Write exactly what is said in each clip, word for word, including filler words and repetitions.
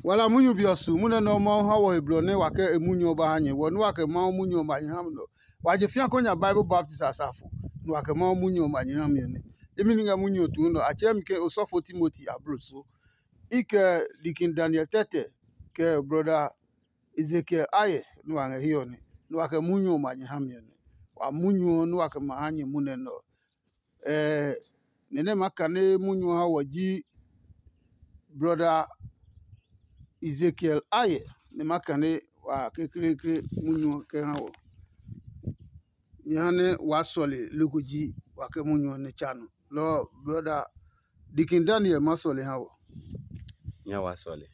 wala munyu biosu mune no ma ha wo hebro ne wake emunyu ba hanye wo no wake ma munyu ma nyam no waje fia konya Bible Baptist asafo no wake ma munyu ma nyam ne emi ninga munyu tu no achem ke osofo Timothy abroso ike dikin Daniel Tete ke brother Ezekiel aye no anga hiyo ne no wake munyu ma nyam ne wa munyu no wake ma hanye mune no eh nene makane munyu ha waji brother Ezekiel aye ne makane wa kekere kere munyu ke hawo nyane wa sole lukuji wa ke munyu ne chanu lo brother Dikin Daniel masole hawo nya wa sole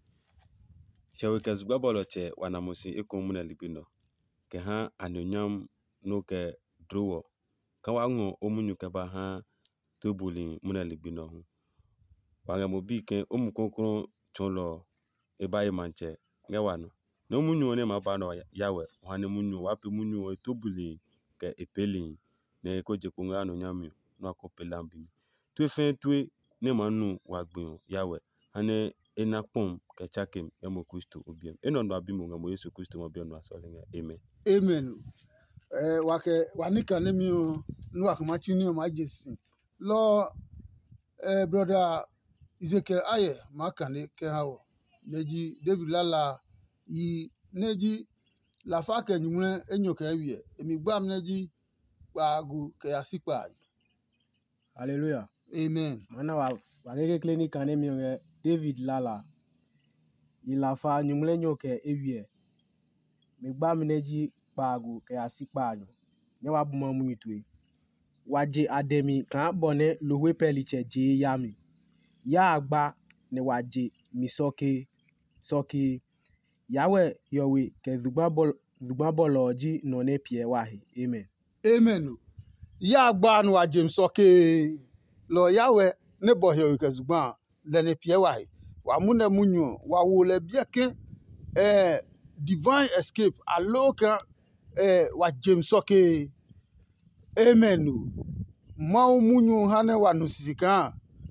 shawe kazugba boloche wanamusi ekomuna libino ke ha anonyam no ke drowo ka wa ngo omunyu ke ba ha tobuli muna libino hu wa mo bi ke omukonkron cholo ebaye manche ngewano no munyu ne mabano yawe wane munyu wapi munyu etobuli ke epeli ne koje kunga no nyamio no akopelambi tu fe tu ne manu wagbin yawe ane enakpom ke chakim emo Kristo obiem eno ndo abimu ngamo Yesu Kristo mo bieno asole nga amen amen eh wake wanika ne mi no akamachi ni ma jesi lo eh brother Ezekiel aye makane ke hawo neji David lala yi neji la fa ke nyumre enyo ke wie emi gbam neji pagu ke asipa hallelujah amen mana wa wagege clinic ane mi nge David lala yi la fa nyumre enyo ke ewie mi gbam neji pagu ke asipa anyo nya wa buma mu itwe waje ademi kan bone lowe peliche je yami ya agba ne waje misoke soki yawe yowe ke zugba bol zugba boloji no ne pie wahi amen amen ya agba no wa James soke lo yawe ne bohyo ke zugba le ne pie wahi wa mune munyu wa wo le bieke eh divine escape aloka eh wa James soke amen ma munyu hane wa nusika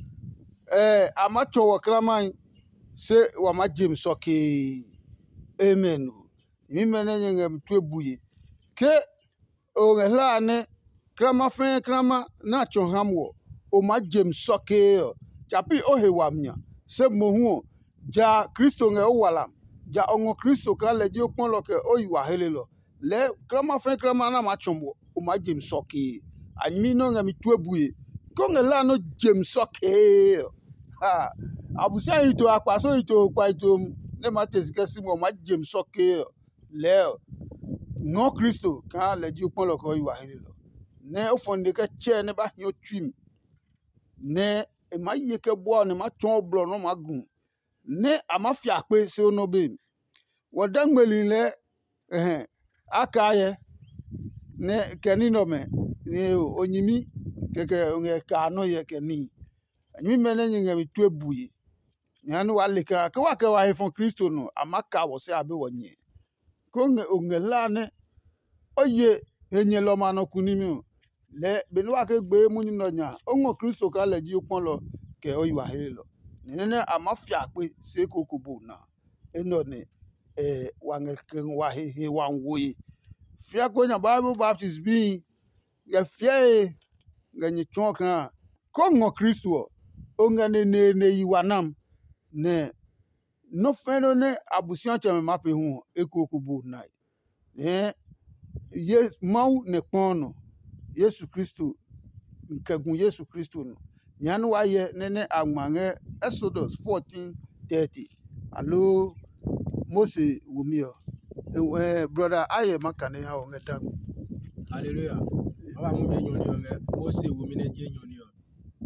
eh amacho wa kraman se wa ma James soke amen mi menenye ngem twebuye ke o ngela ne krama fe krama na cho hamwo o ma James soke chapi o he wamnya se mohu ja Kristo nge o wala ja ongo Kristo ka leji opon loke o yiwa helelo le krama fe krama na ma chombo o ma James soke anyi no ngem twebuye ko ngela no James soke ha abusia ito akpaso ito kwa ito ne matezike simo ma James soke le no Kristo ka leji opon loko yiwa helelo ne ofonde ke che ne ba hyo twim ne e ma yeke bo ne ma chon blo no magun ne amafia pe se ono be wodangmeli le eh akaye ne kenino me ne onyimi keke onge ka no ye keni anyi menenye ngemi twebuye nyanu waleka ke wake wa hefon Kristo no amaka wo se abe wonye ko nge ongela ne oye enye lo mano kunimi le benu wake gbe munyi no nya ongo Kristo ka leji opon lo ke oyiwa helelo nene amafia pe se kokobo na eno ne eh wangeken wa he he wanwoyi fia ko nya Bible Baptist bi ya fia ganyi chonka ko ngo Kristo onga ne ne ne yiwanam ne no feno ne abusion cheme mape hu ekokobo na eh ye mau ne pono Yesu Kristo nkagun Yesu Kristo no nyanu waye nene agmange Exodus fourteen thirty allo Mose wumio eh brother aye makane ha onge dangu hallelujah aba mu be nyoni nge Mose wumi ne je nyoni o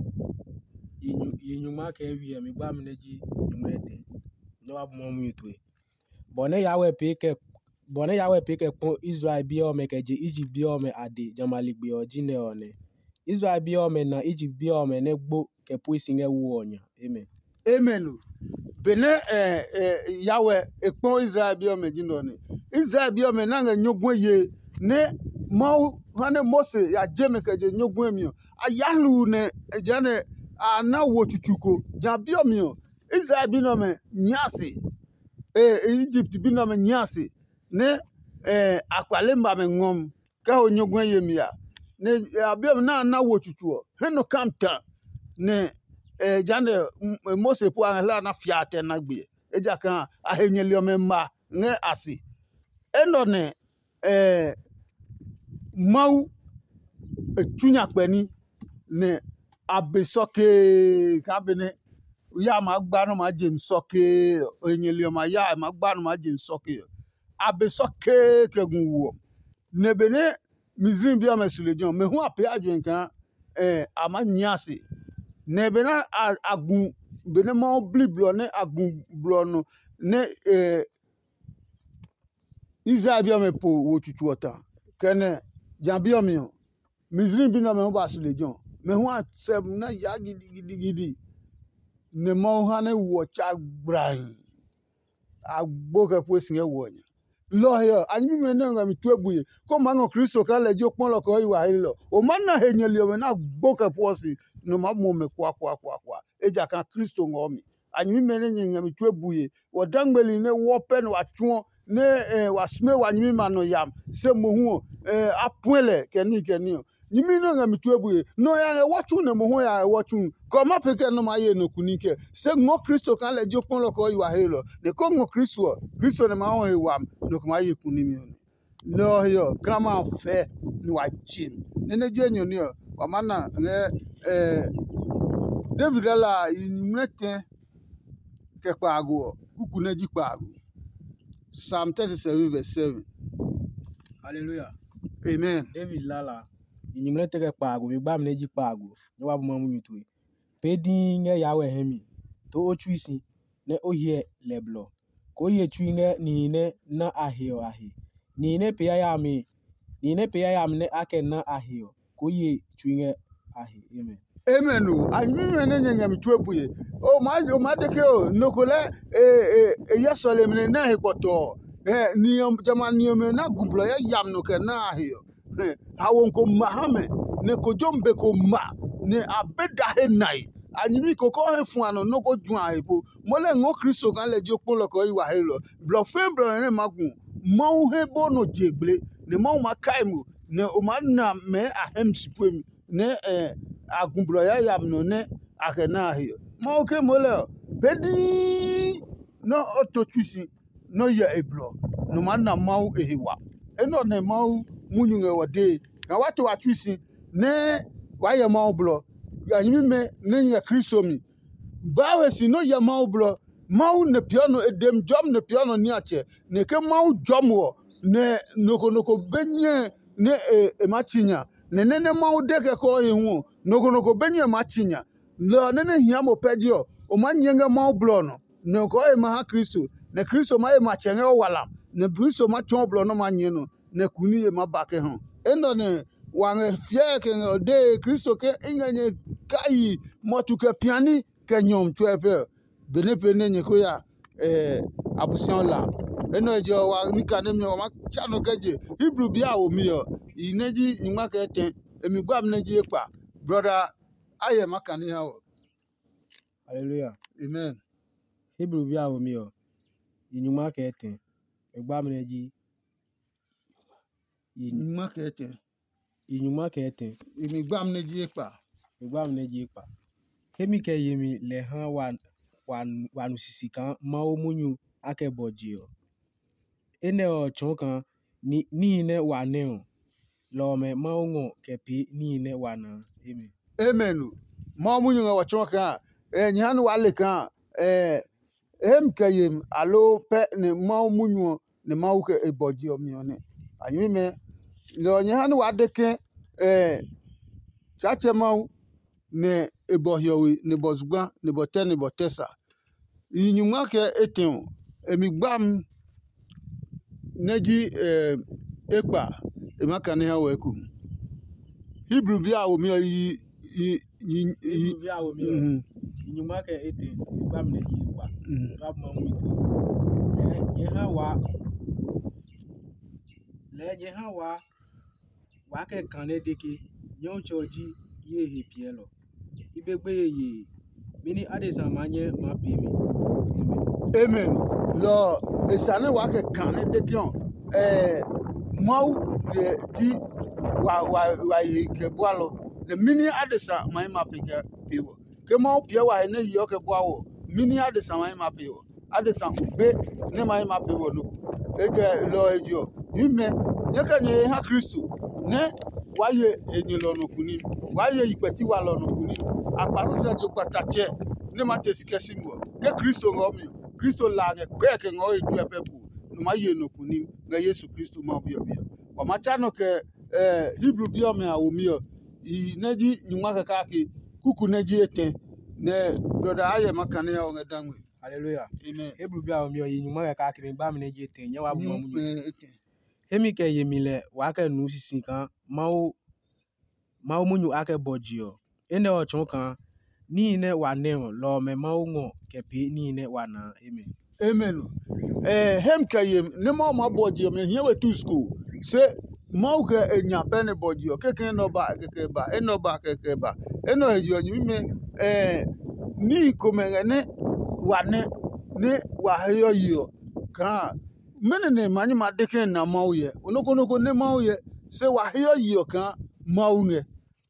yinyu yinyuma ke wie mi gbam ne ji nyumete no wa buma mu itwe bone yawe peke bone yawe peke pon Israel bi o me ke je Egypt bi o me ade jamali gbe o jine one Israel bi o me na Egypt bi o me ne gbo ke puisi nge wu onya amen amen bene eh, eh yawe ekpon Israel bi o me jine one Israel bi o me na nga nyogun ye ne mau hane Mose ya jeme ke je nyogun mi ayalu ne jane ana wo chuchuko ja bi o mi Israel bi no me nyase e Egypt bi no me nyase ne eh akwale mba me ngom ka onyogun yemia ne abiom na na wo tutuo heno kamta ne eh jande Mose pu an la na fiate na gbe eja kan ahenyelio me ma ne asi endo ne eh mau etunya kpeni ne abesoke kabene ya ma gbanu ma James soke enyelio ma ya ma gbanu ma James soke abesoke kegun wo ne bene Mizrim bia mesulejon me hu ape adwen kan eh amanyase ne bena agun bene mo bliblo ne agun blo no ne eh Israel bia me po wo tutu ota kene jambia mi Mizrim bi no me ba sulejon me hu asem na ya gidi gidi gidi ne mo ha ne wo cha gbran agboke posin e wo nya lo yo anyi me na ngam tuebuye ko mango Kristo ka le jo pon lo ko iwa hilo o man na henyeli o na gboke posi no ma mo me kwa kwa kwa kwa eja kan Kristo ngomi anyi me ne ngam tuebuye wo dangbeli ne wo pen wa tuon ne eh, wa sme wa anyi ma no yam se mo hu eh, apuele keni keni o nyimi no ngam tuebuye no ya wo tu ne mo hu ya wo tu ko ma peke no ma ye no kunike se ngo Kristo kan le jo pon lo ko iwa hilo ne ko ngo Kristo Kristo ne ma ho iwa no ko ma ye kunimi o lo yo krama fe ni wa chim ne ne je nyo ni o wa mana nge eh David la imrete ke pago kuku na ji pago Psalm thirty-seven verse seven. Hallelujah. Amen. David lala inyimle tege kpago mi gba mneji kpago ne wa buma munyutu pedi nge yawe hemi to ochuisi ne ohie leblo ko ye twinge ni ne na ahio ahi ni ne pe ya mi ni ne pe ya mi ne ake na ahio ko ye twinge ahi amen. Amen o anyi me ne nyanyam tuebuye o ma o ma deke o nokole eh eh yesole me na hekoto eh ni jama ni me na gumblo ya yam no ke na ahio eh hawon ko mahame ne ko jombe ko ma ne abeda he nai anyi mi ko ko he fun ano no ko jun ahepo mo le ngo Kristo kan le jopo lo ko iwa he lo blo fen blo ne magun mo he bono jegle ne mo ma kaimu ne o ma na me ahem sipuem ne eh agumblo ya yam no ne akena ahio mo ke mo le bedi no ototusi no ye eblo no ma na mau ehiwa eno ne mau munyunge wode na watu watwisi ne wa ye mau blo anyi me ne ye Kristo mi bawe si no ye mau blo mau ne piano edem jom ne piano ni ache ne ke mau jom wo ne noko noko benye ne e, e machinya ne ne ne mau deke ko ehu noko noko benye machinya lo ne ne hia mo pedio o manyenge mau blo no ne ko e ma ha Kristo ne Kristo ma e ma chenge o wala ne Kristo ma chon blo no manye no ne kuni e ma bake ho endo ne wange fie ke de Kristo ke inganye kai motu ke piani ke nyom tuepe benepe ne nyeko ya eh abusion la eno jo wa nikane mi o ma chano keje Hebrew bia o mi yo ineji nyuma ke ten emi gba mneji epa brother aye makani ha o. Hallelujah. Amen. Hebrew bia wo mi o inyuma ke ten egba mneji Nyuma ke ten inyuma ke ten emi gba mneji epa egba mneji pa kemi ke yemi le han wan wan wanu sisi kan ma o munyu ake boji o ene o chon kan ni ni ne wa ne o lo me ma o ngo ke pi ni ne wa na amen. Amen. Ma munyu nga wachon kan eh nyanu wale kan eh em kayem alo pe ne ma munyu ne ma u ke eboji o mi one anyi me lo nyanu wadeke eh chache ma ne ebohiowi ne bozugba ne bote ne botesa inyuma ke eten emigbam neji eh ekpa emakane ha weku Hebrew bia o mi yi yi yi Hebrew bia wo mi o inyuma ke eten egba mneji pa rap ma mu to ye ha wa le ye ha wa wa ke kan le deke nyon choji ye he pielo ibegbe ye mini adesa manye ma pe mi amen. Amen. lo esane wa ke kan ne de kion eh mau le di wa wa wa yi ke boalo le mini adesa mai ma peke piwo ke mau pie wa ne yi o ke boawo mini adesa mai ma piwo adesa ube ne mai ma piwo no eje lo ejo ime nyeka ne ha Kristo ne waye enyi lo no kuni waye ipeti wa lo no kuni apaso se jo patache ne ma tesikesi mo ke Kristo ngomi Kristo la ne pe ke ngo eju epepu no ma ye no kuni nga Yesu Kristo ma obi obi wa macha no ke eh Hebrew bi o me awomi o i neji nyuma ka ka ki kuku neji ete ne brother aye makane ya o ngedanwe hallelujah amen Hebrew bia o mi o yinyuma ka ka ba mi na je ten nya wa bu mu eh ete hemi ke yemile wa ka nu sisi kan mawo mawo munyu ake bojio ene o chon kan ni ne wa ne lo me mawo ngo ke pe ni ne wa na amen amen eh hem kayem ne ma ma bodio me here we to school se mau ke enya pene bodio keke no ba keke ba eno ba keke ba eno ejo nyi me eh ni komengene wa ne ne wa heyo yo ka mene ne manyi ma deke na mau ye onoko noko ne mau ye se wa heyo yo ka mau nge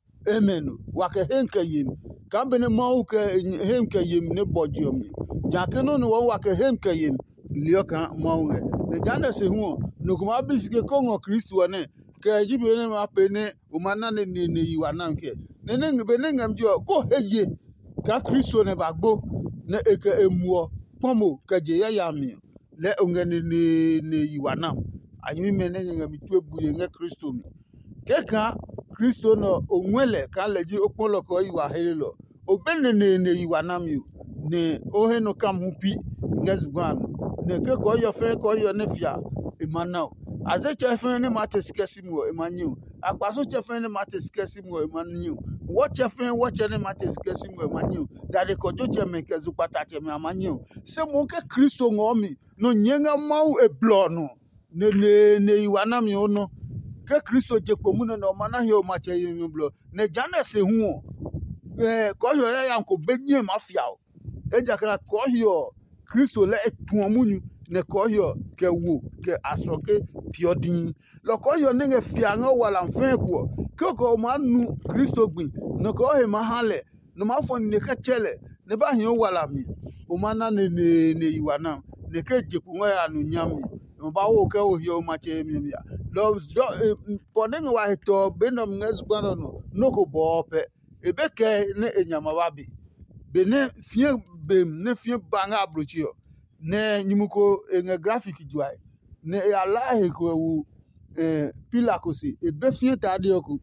amen wa ke hen kayem ka bene mau ke hem kayem ne bodio me jakeno no wa ke hem kayem lioka maunge ne jana se hu no kuma bisike kongo Kristo ne ke jibe ne ma pe ne umana ne ne ne yiwa na nke ne ne ngbe ne ngam jo ko heye ka Kristo ne bagbo ne eke emuo pomo ke je ya ya mi le onge ne ne ne yiwa na anyi me ne ngam tu ebuye nge Kristo mi ke ka Kristo no onwele ka leji opolo ko yiwa helelo obenne ne ne yiwa na mi ne ohe no kam hu pi ngezgwan ne ke ko yo fe ko yo ne fia emanao aze che fe ne mate sikesi mo emanyu akpaso che fe ne mate sikesi mo emanyu wo che fe wo che ne mate sikesi mo emanyu dade ko jo che me kezu pata che me amanyu se mo ke Kristo ngomi no nyenga mau e blono ne ne ne iwana mi ono ke Kristo je ko mu no mana he o ma che yin blo ne jana se hu eh ko yo ya yanko benye mafia o eja ka ko yo Kristo le etun omunyu ne ko yo ke wo ke asroke piodin lo ko yo ne nge fianga wala mfen ko ke ko manu Kristo gbin no ko he mahale no ma fo ne ka chele ne ba hin wala mi o mana ne ne ne iwana ne ke jeku ngo ya nu nyam no ba wo ke o yo ma che mi mi lo jo po ne wa heto benom ngesgbano no no ko bo pe ebe ke ne enyama ba bi be ne fie be ne fie banga abrochio ne nyimuko nge graphic juai ne ya lahe ko wu eh pila ko si ebe fie ta de oku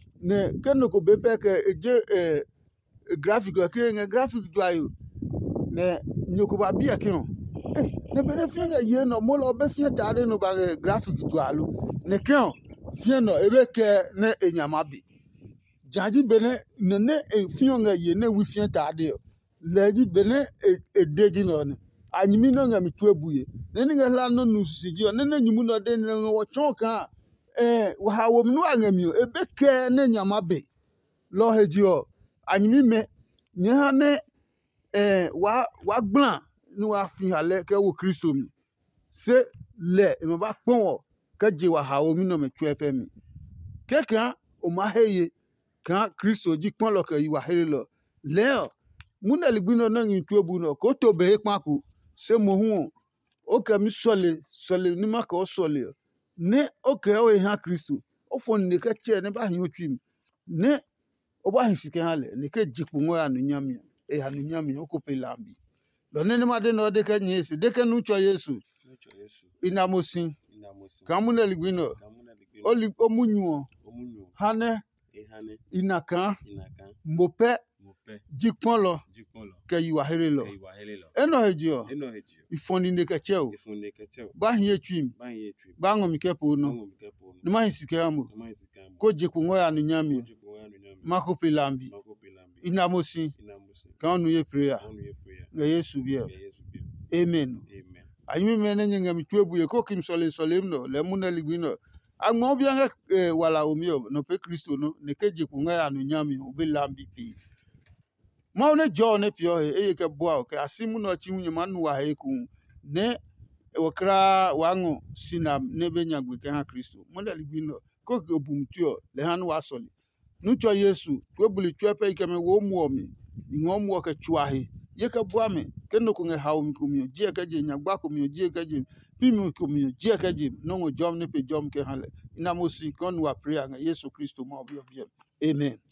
ne keno ko be pe ke eje eh graphic ke nge graphic juai ne nyoko ba bia ke no eh ne be ne fie ye no mo lo be fie ta de no ba graphic jualu ne ke on fie no ebe ke ne enyama bi jaji bene ne ne fie nga ye ne wi fie ta de leji bene edeji no ne anyimi no nga mitu ebuye ne ne la no nusiji ne ne nyimu no de ne wo chonka eh wa hawo mnu angami ebeke ne nyama be lo heji o anyimi me nye ha ne eh wa wa gblan ni wa fi hale ke wo Kristo mi se le e mo ba pon o ke je wa hawo mi no me tu epe mi kekan o ma heye kan Kristo ji pon lo ke yi wa hele lo le muna ligbino na ntu ebu no ko to be paku se mo hu o ke mi sole sole ni ma ko sole ne o ke o ha Kristo o fo ne ke che ne ba hin otwim ne o ba hin sike ha le ne ke jipu ngo ya nu nyam e ha nu nyam o ko pe lambi lo ne ne ma de no de ke nyesi de ke nu cho Yesu ina mosin kan muna ligbino o li o munyu ha ne inakan mope jikpon lo ke yiwa here lo eno hejio ifoni ne keche o ba hin etwim ba ngom kepo no ne ma hisike amo ko jiku ngo ya nu nyami mako pelambi ina mosin kan nu ye prayer nga Yesu bia amen ayimi mene nyenga mitwebuye ko kim sole solem no le muna ligbino agmo bia nga wala omio no pe Kristo no ne ke jiku ngo ya nu nyami obelambi pi ma one jo ne pio e ke boa ke asimu no chi nwunye manu wa he ku ne wakra wangu sinam nebe nyagwe ke ha Kristo monda libino ko ke obumtuo le han wasoli nu cho Yesu to buli twepe ke me wo muomi ngom wo ke chuahi ye ka buame ke no ko nge haum kumio je ka je nyagba kumio je ka je pimi kumio je ka je no ngo jom ne pe jom ke hale ina mosi kon wa prayer nga Yesu Kristo mo bi obi amen.